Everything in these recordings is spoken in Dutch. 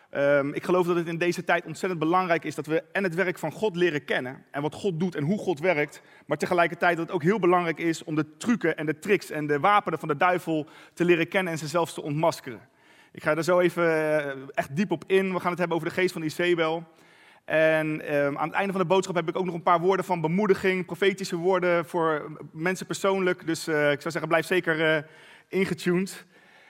Ik geloof dat het in deze tijd ontzettend belangrijk is dat we en het werk van God leren kennen. En wat God doet en hoe God werkt. Maar tegelijkertijd dat het ook heel belangrijk is om de trucken en de tricks en de wapenen van de duivel te leren kennen en ze zelfs te ontmaskeren. Ik ga daar zo even echt diep op in. We gaan het hebben over de geest van Jezebel. En aan het einde van de boodschap heb ik ook nog een paar woorden van bemoediging, profetische woorden voor mensen persoonlijk. Dus ik zou zeggen, blijf zeker ingetuned.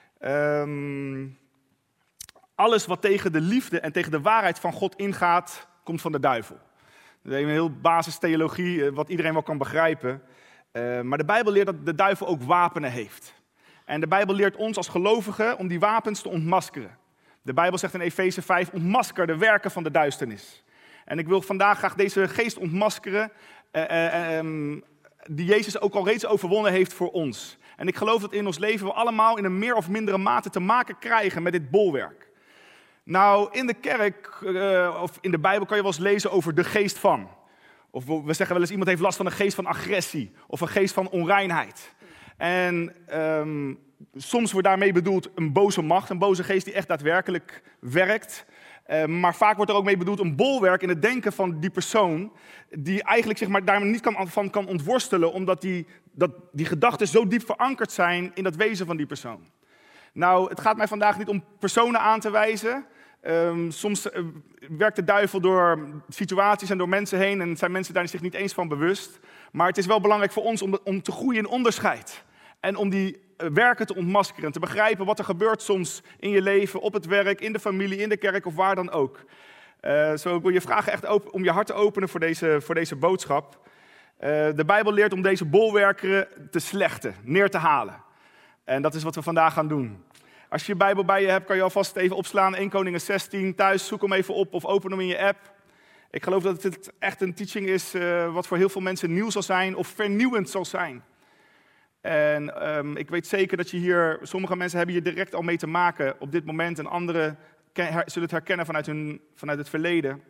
Alles wat tegen de liefde en tegen de waarheid van God ingaat, komt van de duivel. Dat is een heel basistheologie, wat iedereen wel kan begrijpen. Maar de Bijbel leert dat de duivel ook wapenen heeft. En de Bijbel leert ons als gelovigen om die wapens te ontmaskeren. De Bijbel zegt in Efeze 5, ontmasker de werken van de duisternis. En ik wil vandaag graag deze geest ontmaskeren, die Jezus ook al reeds overwonnen heeft voor ons. En ik geloof dat in ons leven we allemaal in een meer of mindere mate te maken krijgen met dit bolwerk. Nou, in de kerk of in de Bijbel kan je wel eens lezen over de geest van. Of we zeggen wel eens, iemand heeft last van een geest van agressie of een geest van onreinheid. En soms wordt daarmee bedoeld een boze macht, een boze geest die echt daadwerkelijk werkt. Maar vaak wordt er ook mee bedoeld een bolwerk in het denken van die persoon, die eigenlijk zich maar daar niet van kan ontworstelen, omdat die gedachten zo diep verankerd zijn in dat wezen van die persoon. Nou, het gaat mij vandaag niet om personen aan te wijzen. Soms werkt de duivel door situaties en door mensen heen en zijn mensen daar zich niet eens van bewust. Maar het is wel belangrijk voor ons om te groeien in onderscheid. En om die werken te ontmaskeren, te begrijpen wat er gebeurt soms in je leven, op het werk, in de familie, in de kerk of waar dan ook. Zo ik wil je vragen echt om je hart te openen voor deze boodschap. De Bijbel leert om deze bolwerken te slechten, neer te halen. En dat is wat we vandaag gaan doen. Als je je Bijbel bij je hebt, kan je alvast even opslaan, 1 Koningen 16. Thuis, zoek hem even op of open hem in je app. Ik geloof dat het echt een teaching is wat voor heel veel mensen nieuw zal zijn of vernieuwend zal zijn. En ik weet zeker dat je hier, sommige mensen hebben hier direct al mee te maken op dit moment. En anderen zullen het herkennen vanuit het verleden.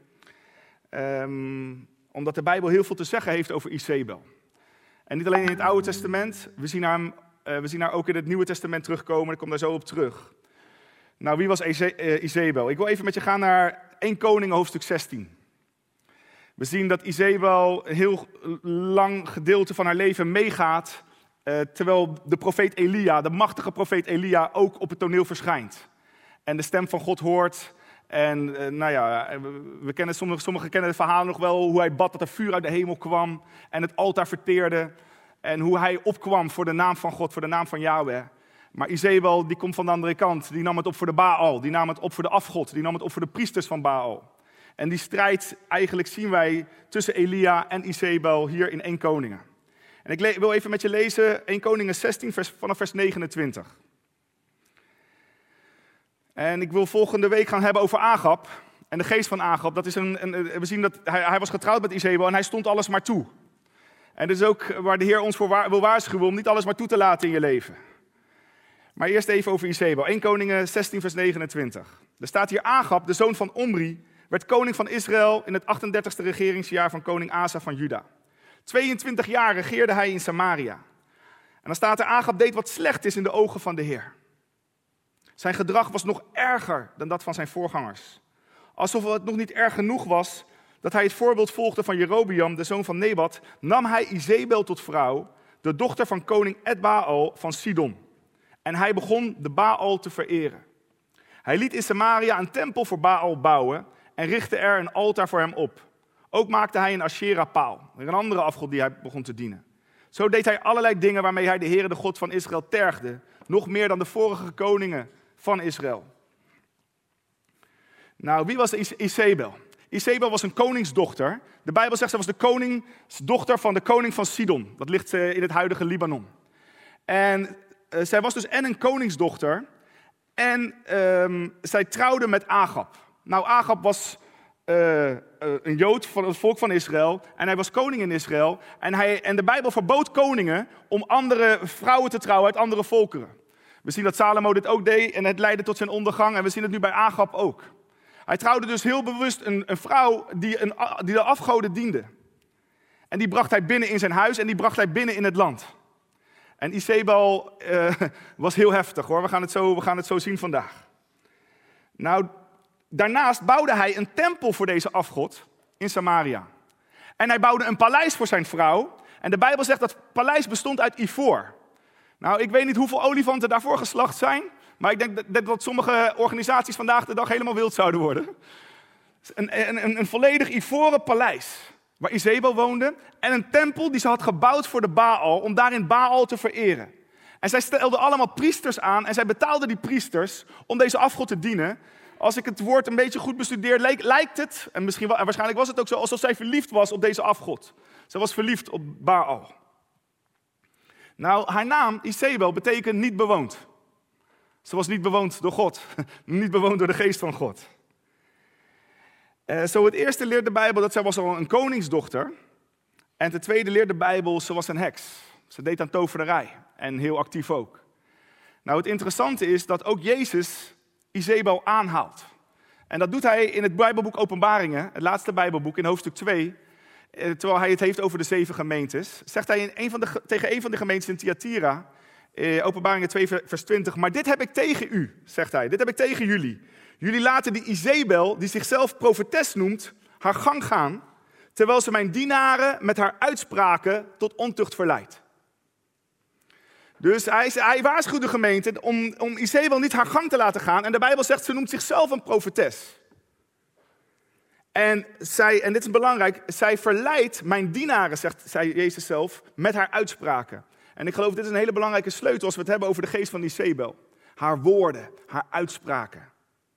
Omdat de Bijbel heel veel te zeggen heeft over Jezebel. En niet alleen in het Oude Testament, we zien haar ook in het Nieuwe Testament terugkomen. Ik kom daar zo op terug. Nou, wie was Jezebel? Ik wil even met je gaan naar 1 Koningen hoofdstuk 16. We zien dat Jezebel een heel lang gedeelte van haar leven meegaat, terwijl de profeet Elia, de machtige profeet Elia, ook op het toneel verschijnt. En de stem van God hoort. En we kennen sommigen kennen het verhaal nog wel, hoe hij bad dat er vuur uit de hemel kwam en het altaar verteerde. En hoe hij opkwam voor de naam van God, voor de naam van Yahweh. Maar Jezebel, die komt van de andere kant. Die nam het op voor de Baal, die nam het op voor de afgod, die nam het op voor de priesters van Baal. En die strijd eigenlijk zien wij tussen Elia en Jezebel hier in 1 Koningen. En ik wil even met je lezen 1 Koningen 16 vanaf vers 29. En ik wil volgende week gaan hebben over Agab. En de geest van Agab, dat is we zien dat hij was getrouwd met Jezebel en hij stond alles maar toe. En dat is ook waar de Heer ons voor wil waarschuwen om niet alles maar toe te laten in je leven. Maar eerst even over Jezebel. 1 Koningen 16 vers 29. Er staat hier: Agab, de zoon van Omri, werd koning van Israël in het 38e regeringsjaar van koning Asa van Juda. 22 jaar regeerde hij in Samaria. En dan staat er: Agab deed wat slecht is in de ogen van de Heer. Zijn gedrag was nog erger dan dat van zijn voorgangers. Alsof het nog niet erg genoeg was dat hij het voorbeeld volgde van Jerobeam, de zoon van Nebat, nam hij Jezebel tot vrouw, de dochter van koning Edbaal van Sidon. En hij begon de Baal te vereren. Hij liet in Samaria een tempel voor Baal bouwen en richtte er een altaar voor hem op. Ook maakte hij een Asherah-paal, een andere afgod die hij begon te dienen. Zo deed hij allerlei dingen waarmee hij de Heere, de God van Israël, tergde, nog meer dan de vorige koningen van Israël. Nou, wie was Jezebel? Jezebel was een koningsdochter. De Bijbel zegt, zij was de koningsdochter van de koning van Sidon. Dat ligt in het huidige Libanon. En zij was dus en een koningsdochter en zij trouwde met Agab. Nou, Agab was een Jood van het volk van Israël en hij was koning in Israël. En de Bijbel verbood koningen om andere vrouwen te trouwen uit andere volkeren. We zien dat Salomo dit ook deed en het leidde tot zijn ondergang en we zien het nu bij Agab ook. Hij trouwde dus heel bewust een vrouw die de afgoden diende. En die bracht hij binnen in zijn huis en die bracht hij binnen in het land. En Jezebel was heel heftig hoor, we gaan het zo zien vandaag. Nou, Daarnaast bouwde hij een tempel voor deze afgod in Samaria. En hij bouwde een paleis voor zijn vrouw. En de Bijbel zegt dat het paleis bestond uit ivoor. Nou, ik weet niet hoeveel olifanten daarvoor geslacht zijn. Maar ik denk dat sommige organisaties vandaag de dag helemaal wild zouden worden. Een volledig ivoren paleis waar Izebel woonde. En een tempel die ze had gebouwd voor de Baal, om daarin Baal te vereren. En zij stelde allemaal priesters aan en zij betaalde die priesters om deze afgod te dienen. Als ik het woord een beetje goed bestudeer, lijkt het, en waarschijnlijk was het ook zo, alsof zij verliefd was op deze afgod. Zij was verliefd op Baal. Nou, haar naam, Izebel, betekent niet bewoond. Ze was niet bewoond door God, niet bewoond door de geest van God. Zo het eerste leert de Bijbel dat zij was al een koningsdochter. En ten tweede leert de Bijbel, ze was een heks. Ze deed aan toverij en heel actief ook. Nou, het interessante is dat ook Jezus Izebel aanhaalt. En dat doet hij in het Bijbelboek Openbaringen, het laatste Bijbelboek in hoofdstuk 2. Terwijl hij het heeft over de 7 gemeentes. Zegt hij tegen een van de gemeentes in Thyatira, Openbaringen 2 vers 20. Maar dit heb ik tegen u, zegt hij. Dit heb ik tegen jullie. Jullie laten die Izebel, die zichzelf profetes noemt, haar gang gaan, terwijl ze mijn dienaren met haar uitspraken tot ontucht verleidt. Dus hij waarschuwt de gemeente om Izebel niet haar gang te laten gaan. En de Bijbel zegt, ze noemt zichzelf een profetes. En dit is belangrijk, zij verleidt mijn dienaren, zei Jezus zelf, met haar uitspraken. En ik geloof, dit is een hele belangrijke sleutel als we het hebben over de geest van Izebel. Haar woorden, haar uitspraken.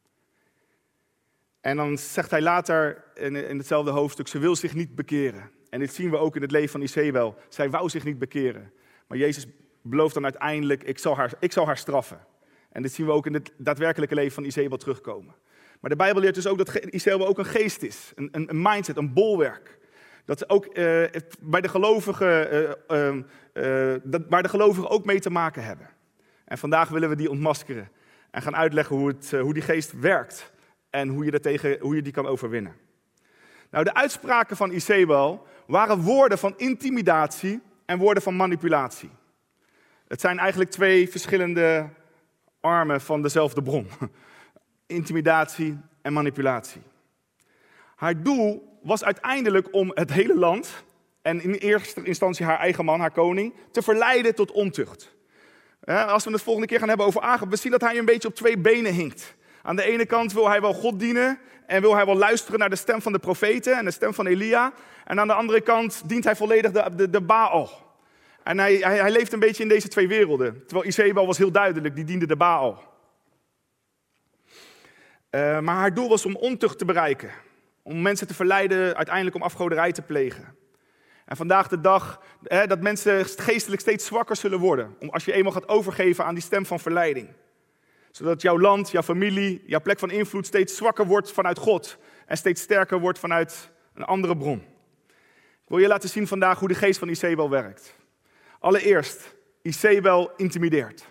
En dan zegt hij later in hetzelfde hoofdstuk, ze wil zich niet bekeren. En dit zien we ook in het leven van Izebel. Zij wou zich niet bekeren. Maar Jezus belooft dan uiteindelijk, ik zal haar straffen. En dit zien we ook in het daadwerkelijke leven van Izebel terugkomen. Maar de Bijbel leert dus ook dat Izebel ook een geest is. Een mindset, een bolwerk. Dat ook bij de gelovigen, waar de gelovigen ook mee te maken hebben. En vandaag willen we die ontmaskeren. En gaan uitleggen hoe die geest werkt. En hoe je die kan overwinnen. Nou, de uitspraken van Izebel waren woorden van intimidatie en woorden van manipulatie. Het zijn eigenlijk 2 verschillende armen van dezelfde bron. Intimidatie en manipulatie. Haar doel was uiteindelijk om het hele land, en in eerste instantie haar eigen man, haar koning, te verleiden tot ontucht. Als we het volgende keer gaan hebben over Agab, we zien dat hij een beetje op 2 benen hinkt. Aan de ene kant wil hij wel God dienen en wil hij wel luisteren naar de stem van de profeten en de stem van Elia. En aan de andere kant dient hij volledig de Baal. En hij leeft een beetje in deze 2 werelden. Terwijl Izebel was heel duidelijk, die diende de Baal. Maar haar doel was om ontucht te bereiken. Om mensen te verleiden uiteindelijk om afgoderij te plegen. En vandaag de dag dat mensen geestelijk steeds zwakker zullen worden. Als je eenmaal gaat overgeven aan die stem van verleiding. Zodat jouw land, jouw familie, jouw plek van invloed steeds zwakker wordt vanuit God. En steeds sterker wordt vanuit een andere bron. Ik wil je laten zien vandaag hoe de geest van Izebel werkt. Allereerst, Izebel intimideert.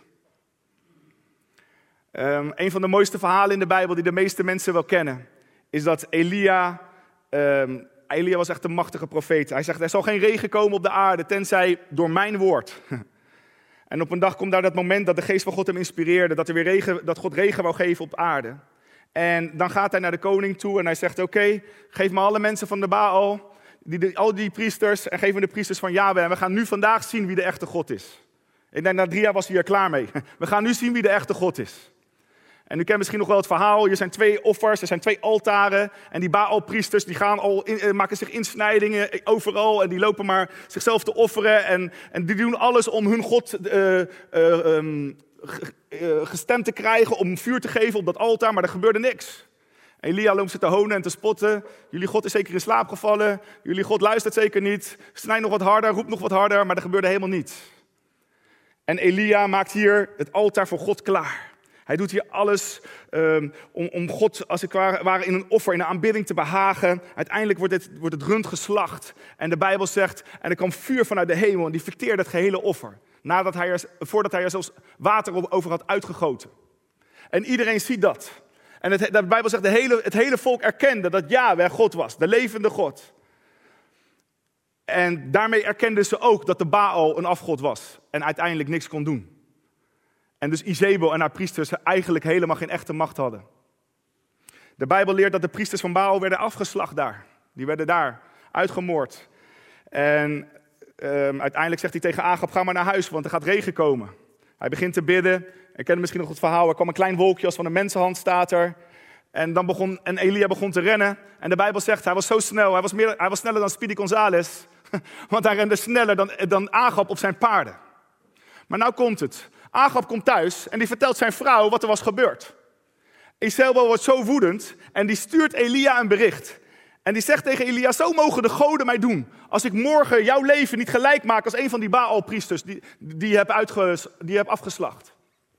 Een van de mooiste verhalen in de Bijbel die de meeste mensen wel kennen, is dat Elia was echt een machtige profeet. Hij zegt, er zal geen regen komen op de aarde, tenzij door mijn woord. En op een dag komt daar dat moment dat de geest van God hem inspireerde, dat God regen wou geven op aarde. En dan gaat hij naar de koning toe en hij zegt, oké, geef me alle mensen van de Baal, al die priesters, en geef me de priesters van Jahwe. En we gaan nu vandaag zien wie de echte God is. Ik denk, na 3 jaar was hij er klaar mee. We gaan nu zien wie de echte God is. En u kent misschien nog wel het verhaal, er zijn 2 offers, er zijn 2 altaren. En die Baal-priesters die maken zich insnijdingen overal en die lopen maar zichzelf te offeren. En die doen alles om hun God gestemd te krijgen, om vuur te geven op dat altaar, maar er gebeurde niks. Elia loopt ze te honen en te spotten. Jullie God is zeker in slaap gevallen. Jullie God luistert zeker niet. Snijd nog wat harder, roep nog wat harder, maar er gebeurde helemaal niets. En Elia maakt hier het altaar voor God klaar. Hij doet hier alles om God als het ware in een offer, in een aanbidding te behagen. Uiteindelijk wordt het rund geslacht. En de Bijbel zegt, en er kwam vuur vanuit de hemel en die verteerde het gehele offer. Voordat hij er zelfs water over had uitgegoten. En iedereen ziet dat. En de Bijbel zegt, het hele volk erkende dat Jahwe God was, de levende God. En daarmee erkenden ze ook dat de Baal een afgod was en uiteindelijk niks kon doen. En dus Izebel en haar priesters eigenlijk helemaal geen echte macht hadden. De Bijbel leert dat de priesters van Baal werden afgeslacht daar. Die werden daar uitgemoord. En uiteindelijk zegt hij tegen Agab, ga maar naar huis, want er gaat regen komen. Hij begint te bidden. Ik ken misschien nog het verhaal. Er kwam een klein wolkje als van een mensenhand, staat er. En Elia begon te rennen. En de Bijbel zegt, hij was zo snel. Hij was sneller dan Speedy Gonzales. Want hij rende sneller dan Agab op zijn paarden. Maar nou komt het. Agab komt thuis en die vertelt zijn vrouw wat er was gebeurd. Jezebel wordt zo woedend en die stuurt Elia een bericht. En die zegt tegen Elia, zo mogen de goden mij doen. Als ik morgen jouw leven niet gelijk maak als een van die Baal-priesters die je hebt afgeslacht.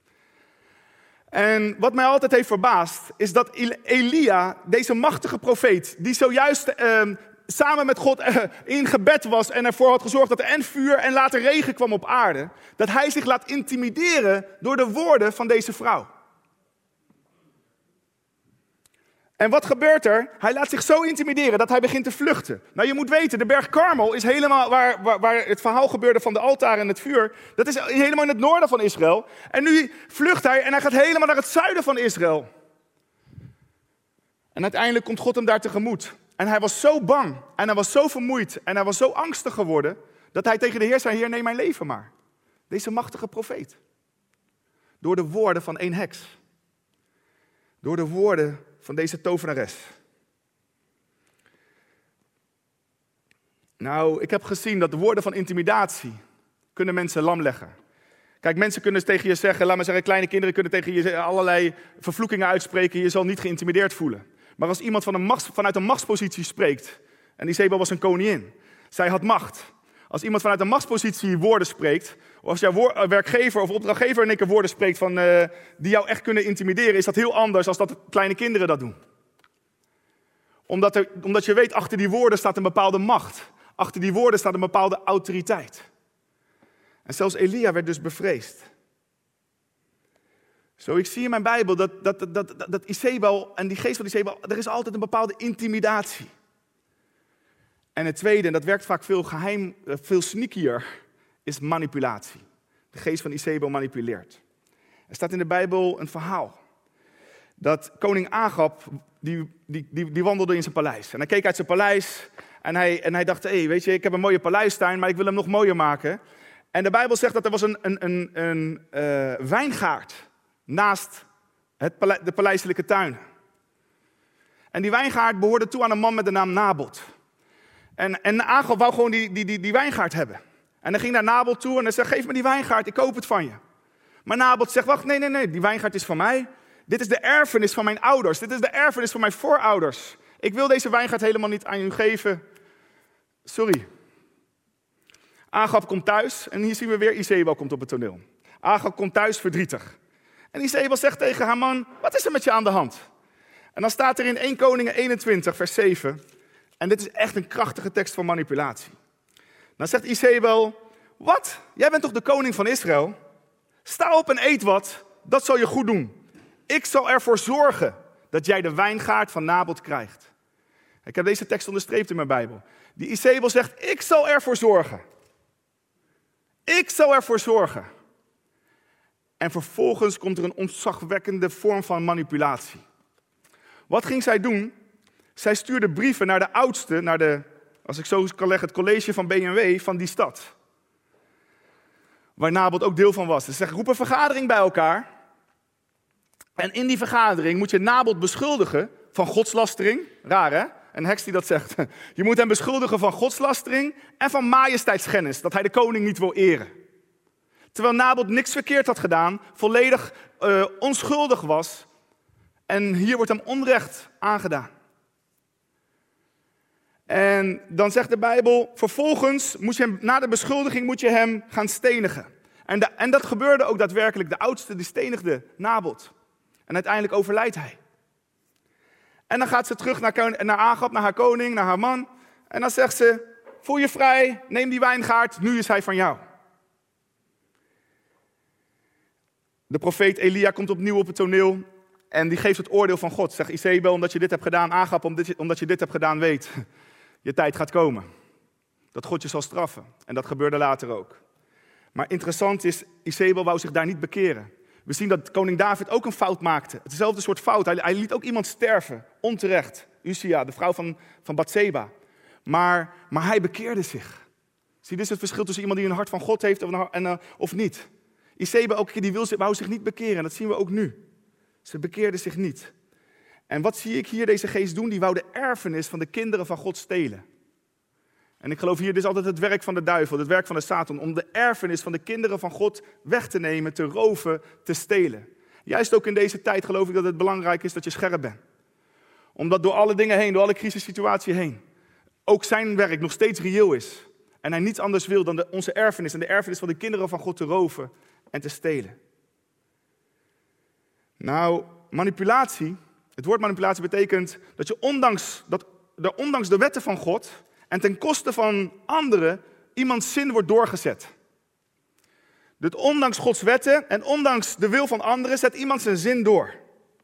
En wat mij altijd heeft verbaasd, is dat Elia, deze machtige profeet, die zojuist samen met God in gebed was en ervoor had gezorgd dat er en vuur en later regen kwam op aarde, dat hij zich laat intimideren door de woorden van deze vrouw. En wat gebeurt er? Hij laat zich zo intimideren dat hij begint te vluchten. Nou, je moet weten, de berg Karmel is helemaal waar het verhaal gebeurde van de altaar en het vuur. Dat is helemaal in het noorden van Israël. En nu vlucht hij en hij gaat helemaal naar het zuiden van Israël. En uiteindelijk komt God hem daar tegemoet. En hij was zo bang en hij was zo vermoeid en hij was zo angstig geworden, dat hij tegen de Heer zei, Heer, neem mijn leven maar. Deze machtige profeet. Door de woorden van één heks. Door de woorden van deze tovenares. Nou, ik heb gezien dat de woorden van intimidatie kunnen mensen lam leggen. Kijk, mensen kunnen tegen je zeggen, laat maar zeggen, kleine kinderen kunnen tegen je allerlei vervloekingen uitspreken, je zal niet geïntimideerd voelen. Maar als iemand vanuit een machtspositie spreekt, en Jezebel was een koningin, zij had macht. Als iemand vanuit een machtspositie woorden spreekt, of als jouw werkgever of opdrachtgever in één keer woorden spreekt die jou echt kunnen intimideren, is dat heel anders dan dat kleine kinderen dat doen. Omdat je weet, achter die woorden staat een bepaalde macht. Achter die woorden staat een bepaalde autoriteit. En zelfs Elia werd dus bevreesd. Zo, ik zie in mijn Bijbel dat Jezebel en die geest van Jezebel, er is altijd een bepaalde intimidatie. En het tweede, en dat werkt vaak veel sneakier, is manipulatie. De geest van Jezebel manipuleert. Er staat in de Bijbel een verhaal. Dat koning Agab, die wandelde in zijn paleis. En hij keek uit zijn paleis en hij dacht, weet je, ik heb een mooie paleistuin, maar ik wil hem nog mooier maken. En de Bijbel zegt dat er was een wijngaard naast de paleiselijke tuin. En die wijngaard behoorde toe aan een man met de naam Nabot. En Agab wou gewoon die wijngaard hebben. En hij ging naar Nabot toe en hij zegt, geef me die wijngaard, ik koop het van je. Maar Nabot zegt, wacht, nee, die wijngaard is van mij. Dit is de erfenis van mijn ouders, dit is de erfenis van mijn voorouders. Ik wil deze wijngaard helemaal niet aan u geven. Sorry. Agab komt thuis en hier zien we weer, Jezebel komt op het toneel. Agab komt thuis verdrietig. En Jezebel zegt tegen haar man, wat is er met je aan de hand? En dan staat er in 1 Koningen 21, vers 7... En dit is echt een krachtige tekst van manipulatie. Dan zegt Jezebel, wat? Jij bent toch de koning van Israël? Sta op en eet wat, dat zal je goed doen. Ik zal ervoor zorgen dat jij de wijngaard van Nabot krijgt. Ik heb deze tekst onderstreept in mijn Bijbel. Die Jezebel zegt, ik zal ervoor zorgen. Ik zal ervoor zorgen. En vervolgens komt er een ontzagwekkende vorm van manipulatie. Wat ging zij doen? Zij stuurde brieven naar de oudste, naar als ik zo kan leggen, het college van B&W van die stad. Waar Nabot ook deel van was. Ze zeggen, roep een vergadering bij elkaar. En in die vergadering moet je Nabot beschuldigen van godslastering. Raar, hè? Een heks die dat zegt. Je moet hem beschuldigen van godslastering en van majesteitsschennis. Dat hij de koning niet wil eren. Terwijl Nabot niks verkeerd had gedaan, volledig onschuldig was. En hier wordt hem onrecht aangedaan. En dan zegt de Bijbel, vervolgens na de beschuldiging moet je hem gaan stenigen. En dat gebeurde ook daadwerkelijk. De oudste die stenigde Nabot. En uiteindelijk overlijdt hij. En dan gaat ze terug naar Agab, naar haar koning, naar haar man. En dan zegt ze, voel je vrij, neem die wijngaard, nu is hij van jou. De profeet Elia komt opnieuw op het toneel en die geeft het oordeel van God. Zegt Jezebel, omdat je dit hebt gedaan, Agab, omdat je dit hebt gedaan, weet, je tijd gaat komen. Dat God je zal straffen. En dat gebeurde later ook. Maar interessant is, Jezebel wou zich daar niet bekeren. We zien dat koning David ook een fout maakte. Hetzelfde soort fout. Hij liet ook iemand sterven, onterecht. Uzia, de vrouw van Batseba. Maar hij bekeerde zich. Zie, dit is het verschil tussen iemand die een hart van God heeft of niet. Iseba, elke keer die wou zich niet bekeren. En dat zien we ook nu. Ze bekeerde zich niet. En wat zie ik hier deze geest doen? Die wou de erfenis van de kinderen van God stelen. En ik geloof hier, dit is altijd het werk van de duivel, het werk van de Satan. Om de erfenis van de kinderen van God weg te nemen, te roven, te stelen. Juist ook in deze tijd geloof ik dat het belangrijk is dat je scherp bent. Omdat door alle dingen heen, door alle crisissituaties heen, ook zijn werk nog steeds reëel is. En hij niets anders wil dan onze erfenis en de erfenis van de kinderen van God te roven en te stelen. Nou, manipulatie, het woord manipulatie betekent dat je ondanks de wetten van God en ten koste van anderen iemands zin wordt doorgezet. Dus ondanks Gods wetten en ondanks de wil van anderen zet iemand zijn zin door.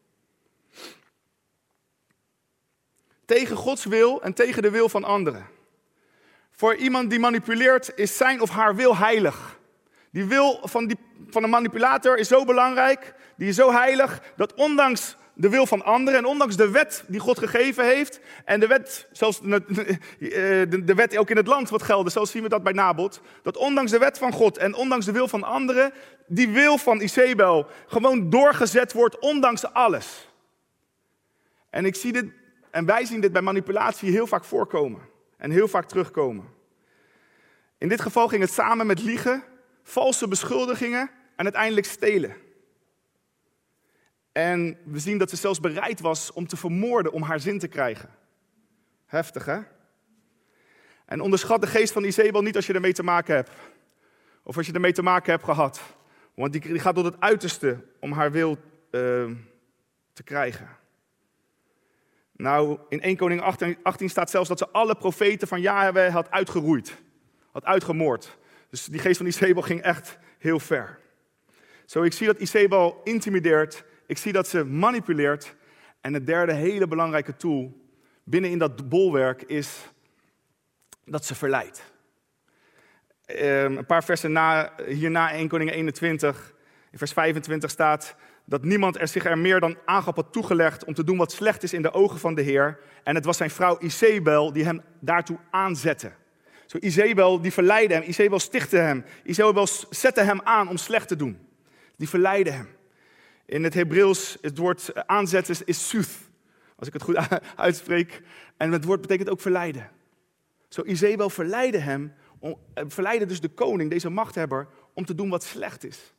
Tegen Gods wil en tegen de wil van anderen. Voor iemand die manipuleert is zijn of haar wil heilig. Die wil van een manipulator is zo belangrijk, die is zo heilig, dat ondanks de wil van anderen en ondanks de wet die God gegeven heeft, en de wet, zelfs de wet ook in het land wat geldt, zelfs zien we dat bij Nabot, dat ondanks de wet van God en ondanks de wil van anderen, die wil van Isabel gewoon doorgezet wordt, ondanks alles. En ik zie dit, en wij zien dit bij manipulatie heel vaak voorkomen en heel vaak terugkomen. In dit geval ging het samen met liegen, valse beschuldigingen en uiteindelijk stelen. En we zien dat ze zelfs bereid was om te vermoorden om haar zin te krijgen. Heftig, hè? En onderschat de geest van Isabel niet als je ermee te maken hebt. Of als je ermee te maken hebt gehad. Want die gaat tot het uiterste om haar wil te krijgen. Nou, in 1 Koning 18 staat zelfs dat ze alle profeten van Jahwe had uitgeroeid. Had uitgemoord. Dus die geest van Isabel ging echt heel ver. Zo, ik zie dat Isabel intimideert. Ik zie dat ze manipuleert. En het derde hele belangrijke tool binnen in dat bolwerk is dat ze verleidt. Een paar versen hierna, 1 Koningen 21, in vers 25 staat dat niemand zich er meer dan Agab had toegelegd om te doen wat slecht is in de ogen van de Heer. En het was zijn vrouw Isabel die hem daartoe aanzette. Zo, Isabel die verleidde hem, Isabel stichtte hem, Isabel zette hem aan om slecht te doen. Die verleidde hem. In het Hebreeuws, het woord aanzetten is suth, als ik het goed uitspreek. En het woord betekent ook verleiden. Zo, Isabel verleidde hem, verleidde dus de koning, deze machthebber, om te doen wat slecht is.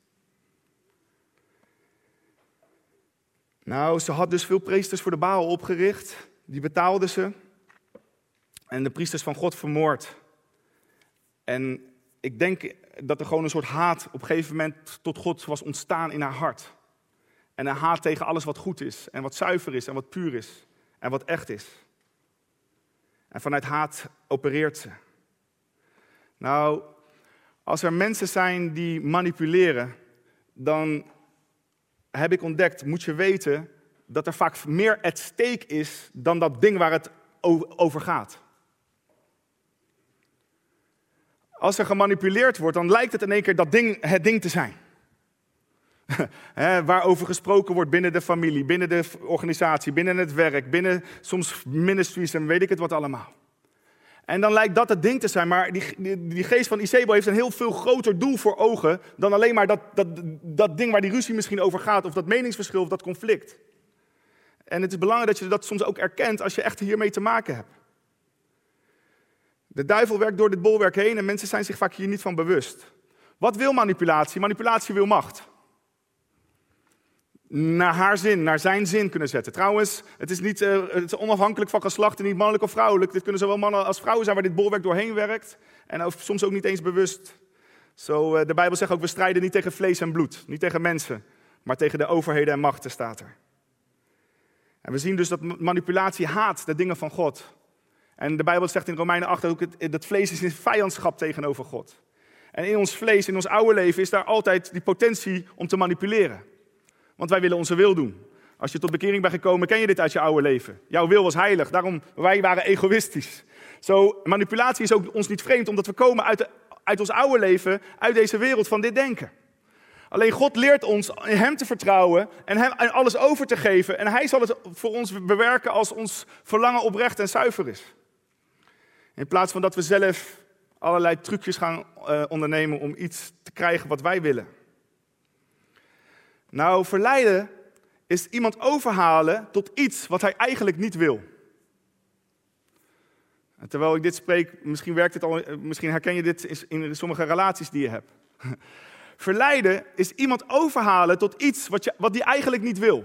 Nou, ze had dus veel priesters voor de Baal opgericht. Die betaalde ze. En de priesters van God vermoord. En ik denk dat er gewoon een soort haat op een gegeven moment tot God was ontstaan in haar hart. En een haat tegen alles wat goed is. En wat zuiver is en wat puur is. En wat echt is. En vanuit haat opereert ze. Nou, als er mensen zijn die manipuleren, dan heb ik ontdekt, moet je weten, dat er vaak meer at stake is dan dat ding waar het over gaat. Als er gemanipuleerd wordt, dan lijkt het in één keer het ding te zijn. Waarover gesproken wordt binnen de familie, binnen de organisatie, binnen het werk, binnen soms ministries en weet ik het wat allemaal. En dan lijkt dat het ding te zijn, maar die geest van Isabel heeft een heel veel groter doel voor ogen dan alleen maar dat ding waar die ruzie misschien over gaat, of dat meningsverschil, of dat conflict. En het is belangrijk dat je dat soms ook erkent als je echt hiermee te maken hebt. De duivel werkt door dit bolwerk heen en mensen zijn zich vaak hier niet van bewust. Wat wil manipulatie? Manipulatie wil macht. Naar haar zin, naar zijn zin kunnen zetten. Trouwens, het is onafhankelijk van geslacht en niet mannelijk of vrouwelijk. Dit kunnen zowel mannen als vrouwen zijn waar dit bolwerk doorheen werkt. En soms ook niet eens bewust. Zo, de Bijbel zegt ook, we strijden niet tegen vlees en bloed. Niet tegen mensen, maar tegen de overheden en machten staat er. En we zien dus dat manipulatie haat de dingen van God. En de Bijbel zegt in Romeinen 8 ook, dat vlees is in vijandschap tegenover God. En in ons vlees, in ons oude leven, is daar altijd die potentie om te manipuleren. Want wij willen onze wil doen. Als je tot bekering bent gekomen, ken je dit uit je oude leven. Jouw wil was heilig, daarom wij waren egoïstisch. Zo, manipulatie is ook ons niet vreemd, omdat we komen uit ons oude leven, uit deze wereld van dit denken. Alleen God leert ons in hem te vertrouwen en hem alles over te geven. En hij zal het voor ons bewerken als ons verlangen oprecht en zuiver is. In plaats van dat we zelf allerlei trucjes gaan ondernemen om iets te krijgen wat wij willen. Nou, verleiden is iemand overhalen tot iets wat hij eigenlijk niet wil. En terwijl ik dit spreek, misschien herken je dit in sommige relaties die je hebt. Verleiden is iemand overhalen tot iets wat die eigenlijk niet wil.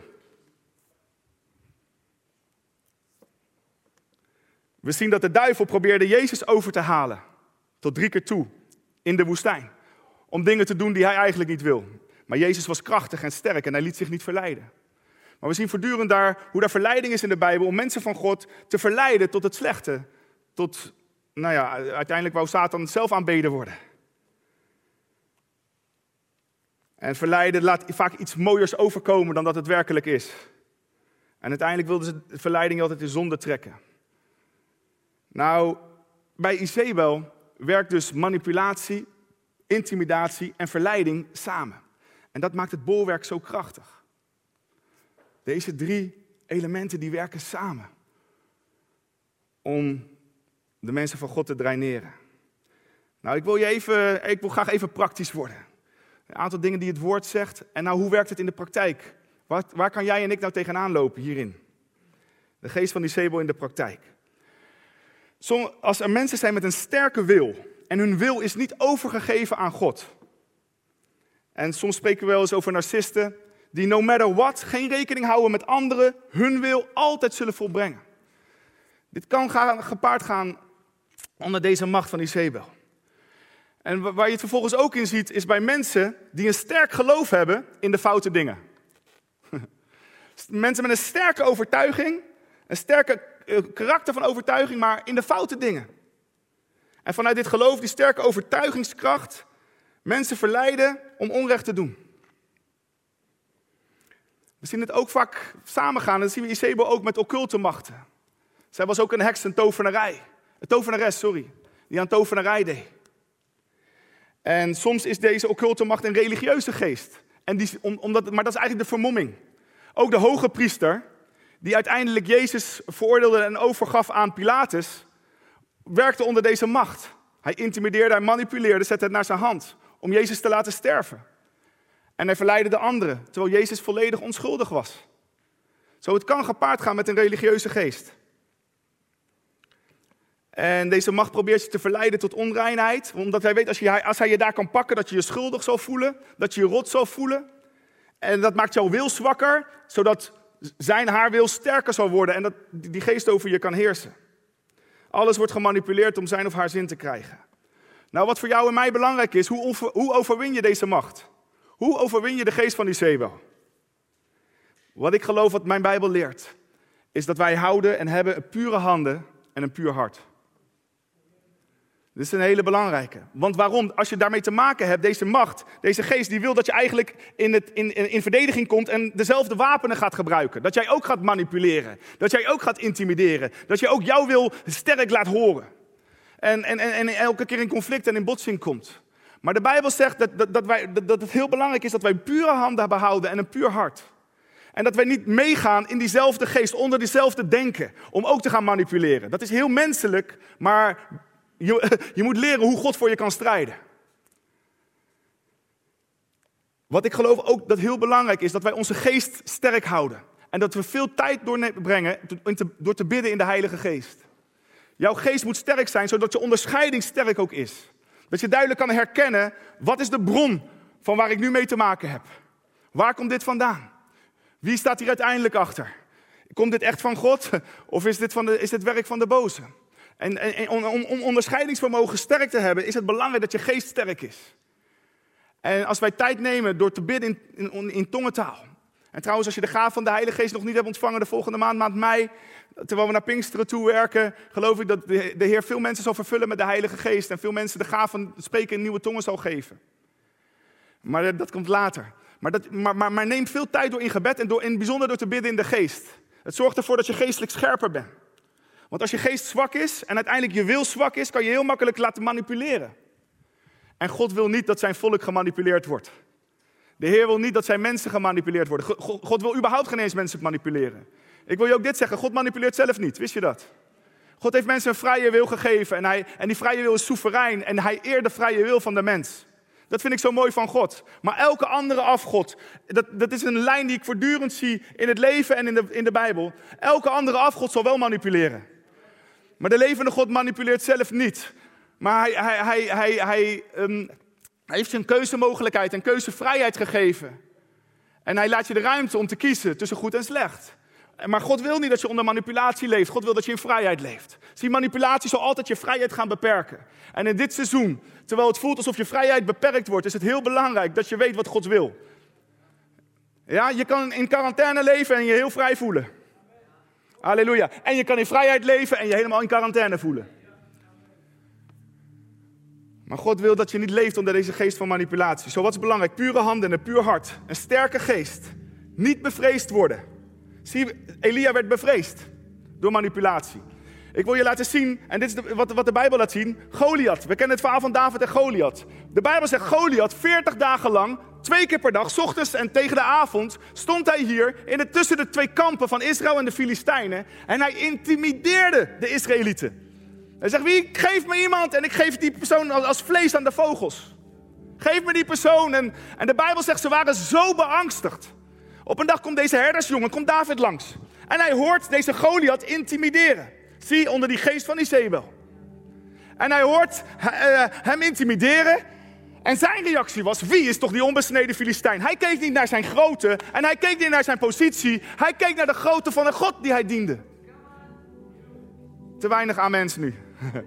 We zien dat de duivel probeerde Jezus over te halen. Tot 3 keer toe. In de woestijn. Om dingen te doen die hij eigenlijk niet wil. Maar Jezus was krachtig en sterk en hij liet zich niet verleiden. Maar we zien voortdurend hoe daar verleiding is in de Bijbel om mensen van God te verleiden tot het slechte. Tot, uiteindelijk wou Satan zelf aanbeden worden. En verleiden laat vaak iets mooiers overkomen dan dat het werkelijk is. En uiteindelijk wilden ze de verleiding altijd in zonde trekken. Nou, bij Izebel werkt dus manipulatie, intimidatie en verleiding samen. En dat maakt het bolwerk zo krachtig. Deze 3 elementen die werken samen. Om de mensen van God te draineren. Nou, ik wil graag even praktisch worden. Een aantal dingen die het woord zegt. En nou, hoe werkt het in de praktijk? Waar kan jij en ik nou tegenaan lopen hierin? De geest van Izebel in de praktijk. Als er mensen zijn met een sterke wil. En hun wil is niet overgegeven aan God. En soms spreken we wel eens over narcisten. Die no matter what geen rekening houden met anderen. Hun wil altijd zullen volbrengen. Dit kan gepaard gaan onder deze macht van Izebel. En waar je het vervolgens ook in ziet, is bij mensen die een sterk geloof hebben in de foute dingen. Mensen met een sterke overtuiging, een sterke karakter van overtuiging, maar in de foute dingen. En vanuit dit geloof, die sterke overtuigingskracht, mensen verleiden om onrecht te doen. We zien het ook vaak samengaan, en dat zien we Izebel ook met occulte machten. Zij was ook een heks, een tovenares, die aan tovenarij deed. En soms is deze occulte macht een religieuze geest. Maar dat is eigenlijk de vermomming. Ook de hoge priester, die uiteindelijk Jezus veroordeelde en overgaf aan Pilatus, werkte onder deze macht. Hij intimideerde, hij manipuleerde, zette het naar zijn hand om Jezus te laten sterven. En hij verleidde de anderen, terwijl Jezus volledig onschuldig was. Zo, het kan gepaard gaan met een religieuze geest. En deze macht probeert je te verleiden tot onreinheid. Omdat hij weet, als hij je daar kan pakken, dat je je schuldig zal voelen. Dat je je rot zal voelen. En dat maakt jouw wil zwakker, zodat haar wil sterker zal worden. En dat die geest over je kan heersen. Alles wordt gemanipuleerd om zijn of haar zin te krijgen. Nou, wat voor jou en mij belangrijk is, hoe overwin je deze macht? Hoe overwin je de geest van Izebel? Wat ik geloof, wat mijn Bijbel leert, is dat wij houden en hebben pure handen en een puur hart. Dit is een hele belangrijke. Want waarom? Als je daarmee te maken hebt, deze macht, deze geest, die wil dat je eigenlijk in verdediging komt en dezelfde wapenen gaat gebruiken. Dat jij ook gaat manipuleren. Dat jij ook gaat intimideren. Dat jij ook jouw wil sterk laat horen. En elke keer in conflict en in botsing komt. Maar de Bijbel zegt dat het heel belangrijk is dat wij pure handen behouden en een puur hart. En dat wij niet meegaan in diezelfde geest, onder diezelfde denken, om ook te gaan manipuleren. Dat is heel menselijk, maar je moet leren hoe God voor je kan strijden. Wat ik geloof ook dat heel belangrijk is, dat wij onze geest sterk houden. En dat we veel tijd doorbrengen door te bidden in de Heilige Geest. Jouw geest moet sterk zijn, zodat je onderscheiding sterk ook is. Dat je duidelijk kan herkennen, wat is de bron van waar ik nu mee te maken heb? Waar komt dit vandaan? Wie staat hier uiteindelijk achter? Komt dit echt van God? Of is dit werk van de boze? En om onderscheidingsvermogen sterk te hebben, is het belangrijk dat je geest sterk is. En als wij tijd nemen door te bidden in tongentaal. En trouwens, als je de gaaf van de Heilige Geest nog niet hebt ontvangen de volgende maand mei, terwijl we naar Pinksteren toe werken, geloof ik dat de Heer veel mensen zal vervullen met de Heilige Geest. En veel mensen de gaaf van spreken in nieuwe tongen zal geven. Maar dat komt later. Maar neem veel tijd door in gebed en in het bijzonder door te bidden in de geest. Het zorgt ervoor dat je geestelijk scherper bent. Want als je geest zwak is en uiteindelijk je wil zwak is, kan je heel makkelijk laten manipuleren. En God wil niet dat zijn volk gemanipuleerd wordt. De Heer wil niet dat zijn mensen gemanipuleerd worden. God wil überhaupt geen eens mensen manipuleren. Ik wil je ook dit zeggen, God manipuleert zelf niet, wist je dat? God heeft mensen een vrije wil gegeven en die vrije wil is soeverein en hij eert de vrije wil van de mens. Dat vind ik zo mooi van God. Maar elke andere afgod, dat is een lijn die ik voortdurend zie in het leven en in de Bijbel. Elke andere afgod zal wel manipuleren. Maar de levende God manipuleert zelf niet. Maar hij heeft je een keuzemogelijkheid, een keuzevrijheid gegeven. En hij laat je de ruimte om te kiezen tussen goed en slecht. Maar God wil niet dat je onder manipulatie leeft. God wil dat je in vrijheid leeft. Zie, manipulatie zal altijd je vrijheid gaan beperken. En in dit seizoen, terwijl het voelt alsof je vrijheid beperkt wordt, is het heel belangrijk dat je weet wat God wil. Ja, je kan in quarantaine leven en je heel vrij voelen. Halleluja. En je kan in vrijheid leven en je helemaal in quarantaine voelen. Maar God wil dat je niet leeft onder deze geest van manipulatie. Zo, wat is belangrijk? Pure handen en een puur hart. Een sterke geest. Niet bevreesd worden. Zie, Elia werd bevreesd door manipulatie. Ik wil je laten zien, en dit is wat de Bijbel laat zien, Goliath. We kennen het verhaal van David en Goliath. De Bijbel zegt Goliath 40 dagen lang, 2 keer per dag, 's ochtends en tegen de avond, stond hij hier tussen de 2 kampen van Israël en de Filistijnen. En hij intimideerde de Israëlieten. Hij zegt, geef me iemand en ik geef die persoon als vlees aan de vogels. Geef me die persoon. En de Bijbel zegt, ze waren zo beangstigd. Op een dag komt deze herdersjongen, David langs. En hij hoort deze Goliath intimideren. Zie, onder die geest van Jezebel. En hij hoort hem intimideren. En zijn reactie was, wie is toch die onbesneden Filistijn? Hij keek niet naar zijn grootte en hij keek niet naar zijn positie. Hij keek naar de grootte van de God die hij diende. Te weinig amens nu.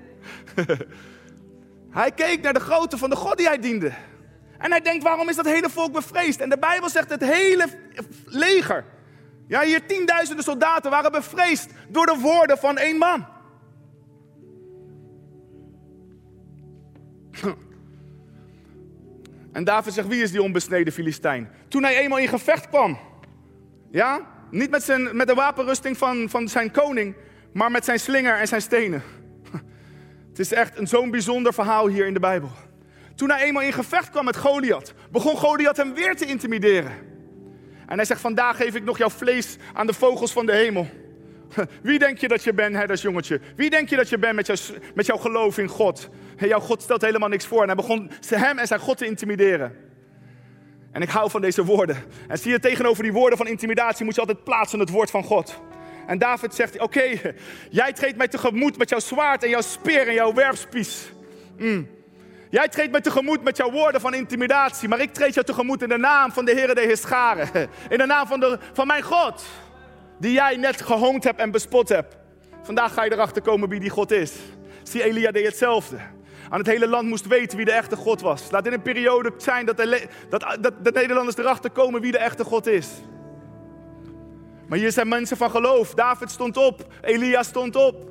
Hij keek naar de grootte van de God die hij diende. En hij denkt, waarom is dat hele volk bevreesd? En de Bijbel zegt, het hele leger, ja, hier 10.000 soldaten waren bevreesd door de woorden van 1 man. En David zegt, wie is die onbesneden Filistijn? Toen hij eenmaal in gevecht kwam, ja, niet met de wapenrusting van zijn koning, maar met zijn slinger en zijn stenen. Het is echt zo'n bijzonder verhaal hier in de Bijbel. Toen hij eenmaal in gevecht kwam met Goliath, begon Goliath hem weer te intimideren. En hij zegt, vandaag geef ik nog jouw vlees aan de vogels van de hemel. Wie denk je dat je bent, herdersjongetje? Wie denk je dat je bent met jouw geloof in God? Jouw God stelt helemaal niks voor. En hij begon hem en zijn God te intimideren. En ik hou van deze woorden. En zie je, tegenover die woorden van intimidatie moet je altijd plaatsen het woord van God. En David zegt, oké, jij treedt mij tegemoet met jouw zwaard en jouw speer en jouw werpspies. Jij treedt mij tegemoet met jouw woorden van intimidatie, maar ik treed jou tegemoet in de naam van de Heere der Heerscharen. In de naam van mijn God, die jij net gehoond hebt en bespot hebt. Vandaag ga je erachter komen wie die God is. Zie, Elia deed hetzelfde. Aan het hele land moest weten wie de echte God was. Laat in een periode zijn dat de Nederlanders erachter komen wie de echte God is. Maar hier zijn mensen van geloof. David stond op. Elia stond op.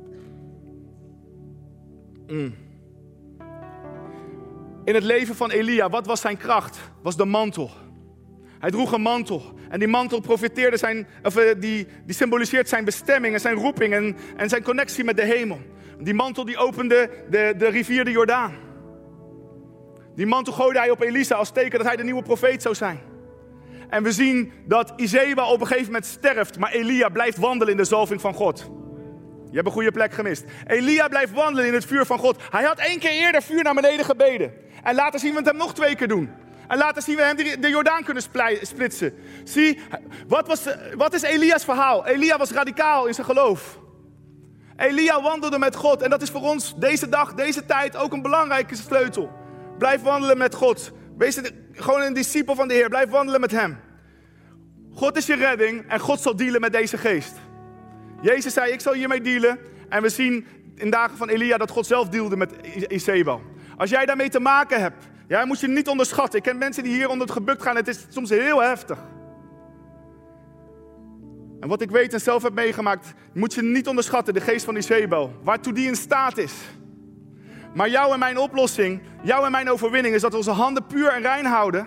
In het leven van Elia, wat was zijn kracht? Was de mantel. Hij droeg een mantel. En die mantel die symboliseert zijn bestemming en zijn roeping en zijn connectie met de hemel. Die mantel die opende de rivier de Jordaan. Die mantel gooide hij op Elisa als teken dat hij de nieuwe profeet zou zijn. En we zien dat Jezebel op een gegeven moment sterft, maar Elia blijft wandelen in de zalving van God. Je hebt een goede plek gemist. Elia blijft wandelen in het vuur van God. Hij had 1 keer eerder vuur naar beneden gebeden. En later zien we het hem nog 2 keer doen. En later zien we hem de Jordaan kunnen splitsen. Zie, wat is Elia's verhaal? Elia was radicaal in zijn geloof. Elia wandelde met God. En dat is voor ons deze dag, deze tijd ook een belangrijke sleutel. Blijf wandelen met God. Wees gewoon een discipel van de Heer. Blijf wandelen met hem. God is je redding en God zal dealen met deze geest. Jezus zei, ik zal hiermee dealen. En we zien in dagen van Elia dat God zelf dealde met Jezebel. Als jij daarmee te maken hebt, ja, moet je niet onderschatten. Ik ken mensen die hier onder het gebukt gaan. Het is soms heel heftig. En wat ik weet en zelf heb meegemaakt, moet je niet onderschatten, de geest van Jezebel. Waartoe die in staat is. Maar jouw en mijn oplossing, jouw en mijn overwinning is dat we onze handen puur en rein houden.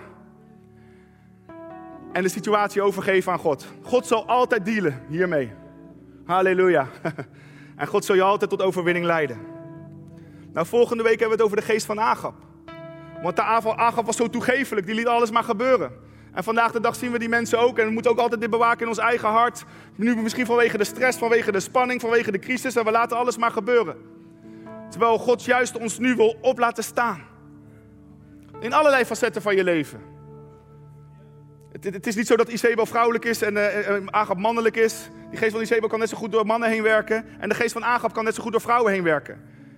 En de situatie overgeven aan God. God zal altijd dealen hiermee. Halleluja. En God zal je altijd tot overwinning leiden. Nou, volgende week hebben we het over de geest van Agab. Want Agab was zo toegefelijk, die liet alles maar gebeuren. En vandaag de dag zien we die mensen ook. En we moeten ook altijd dit bewaken in ons eigen hart. Nu misschien vanwege de stress, vanwege de spanning, vanwege de crisis. En we laten alles maar gebeuren. Terwijl God juist ons nu wil op laten staan. In allerlei facetten van je leven. Het is niet zo dat Isabel vrouwelijk is en Agab mannelijk is. Die geest van Isabel kan net zo goed door mannen heen werken. En de geest van Agab kan net zo goed door vrouwen heen werken.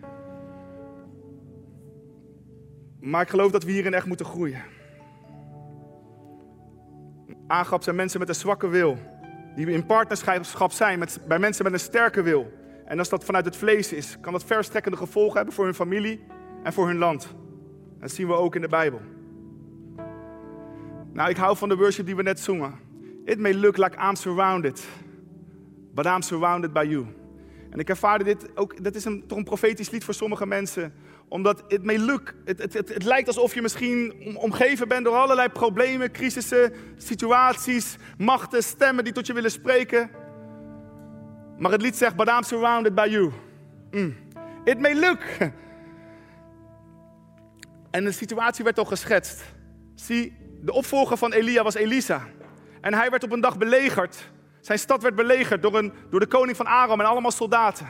Maar ik geloof dat we hierin echt moeten groeien. Agab zijn mensen met een zwakke wil. Die in partnerschap zijn bij mensen met een sterke wil. En als dat vanuit het vlees is, kan dat verstrekkende gevolgen hebben voor hun familie en voor hun land. Dat zien we ook in de Bijbel. Nou, ik hou van de worship die we net zongen. It may look like I'm surrounded, but I'm surrounded by you. En ik ervaarde dit ook, dat is toch een profetisch lied voor sommige mensen. Omdat it may look, het lijkt alsof je misschien omgeven bent door allerlei problemen, crisissen, situaties, machten, stemmen die tot je willen spreken. Maar het lied zegt, but I'm surrounded by you. It may look. En de situatie werd al geschetst. Zie, de opvolger van Elia was Elisa. En hij werd op een dag belegerd. Zijn stad werd belegerd door de koning van Aram en allemaal soldaten.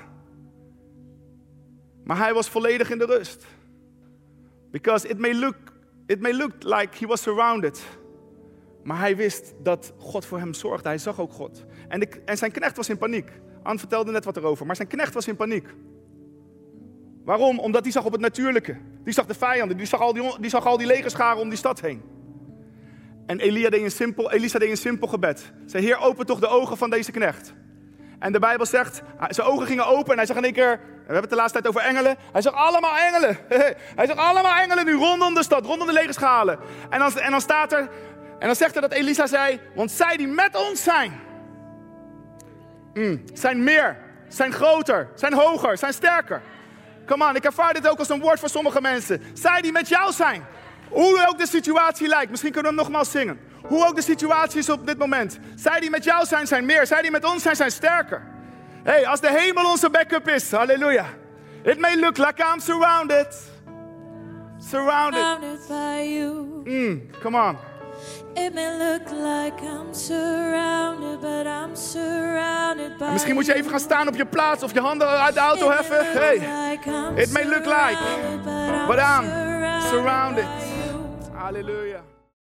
Maar hij was volledig in de rust. Because it may look like he was surrounded. Maar hij wist dat God voor hem zorgde. Hij zag ook God. En zijn knecht was in paniek. Anne vertelde net wat erover. Maar zijn knecht was in paniek. Waarom? Omdat hij zag op het natuurlijke. Die zag de vijanden. Die zag al die legerscharen om die stad heen. En Elisa deed een simpel gebed. Zei, Heer, open toch de ogen van deze knecht. En de Bijbel zegt, zijn ogen gingen open en hij zag in één keer, we hebben het de laatste tijd over engelen. Hij zag allemaal engelen. Hij zag allemaal engelen nu rondom de stad, rondom de legerschalen. En dan staat er, en dan zegt er dat Elisa zei, want zij die met ons zijn, zijn meer, zijn groter, zijn hoger, zijn sterker. Come on, ik ervaar dit ook als een woord voor sommige mensen. Zij die met jou zijn. Hoe ook de situatie lijkt. Misschien kunnen we hem nogmaals zingen. Hoe ook de situatie is op dit moment. Zij die met jou zijn, zijn meer. Zij die met ons zijn, zijn sterker. Hey, als de hemel onze backup is. Halleluja. It may look like I'm surrounded. Surrounded by you. Come on. It may look like I'm surrounded, but I'm surrounded by. Misschien moet je even gaan staan op je plaats of je handen uit de auto heffen. Hey. It may look like, but I'm surrounded. Halleluja.